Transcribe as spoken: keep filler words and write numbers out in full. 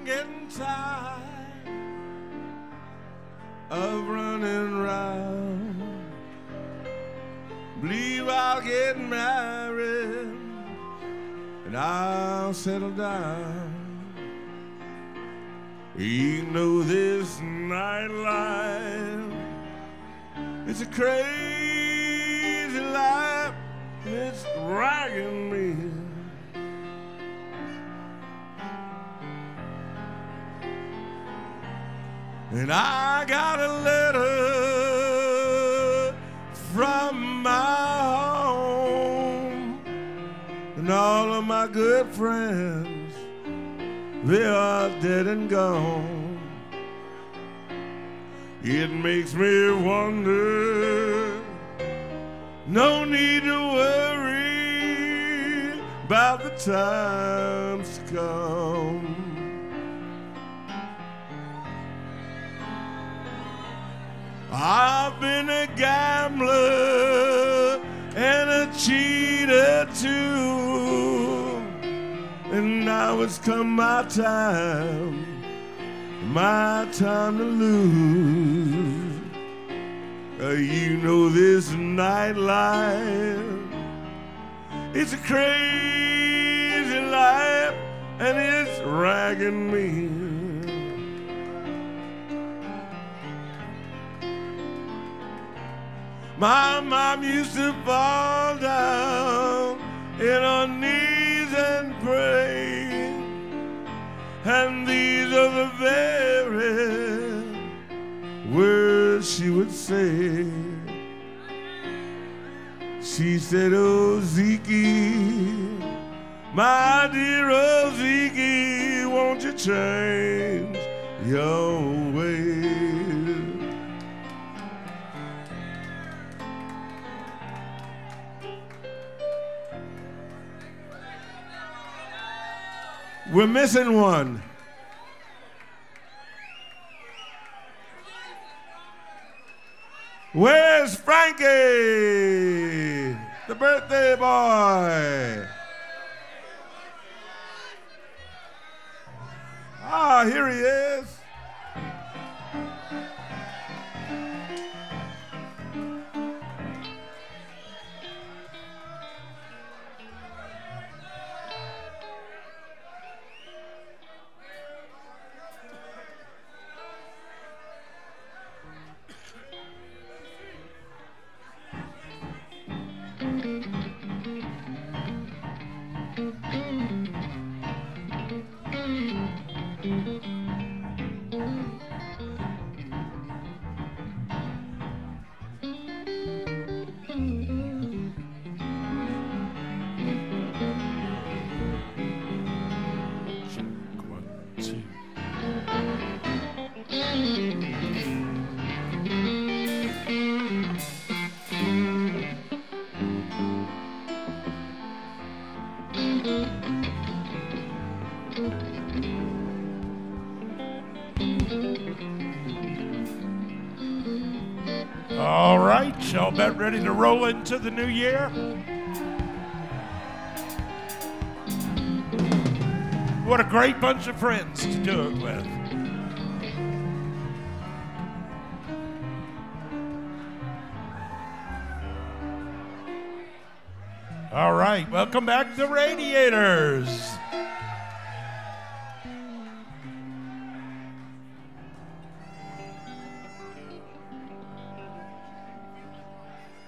I'm getting tired of running round. Believe I'll get married and I'll settle down. You know this nightlife, it's a crazy life, it's dragging me. And I got a letter from my home, and all of my good friends, they are dead and gone. It makes me wonder, no need to worry about the times to come. I've been a gambler and a cheater too, and now it's come my time, my time to lose. Uh, you know this nightlife, it's a crazy life, and it's ragging me. My mom used to fall down in her knees and pray, and these are the very words she would say. She said, "Oh, Zeke, my dear oh, Zeke, won't you change your ways?" We're missing one. Where's Frankie, the birthday boy? Ah, here he is. All right, y'all about ready to roll into the new year? What a great bunch of friends to do it with. All right, welcome back to Radiators.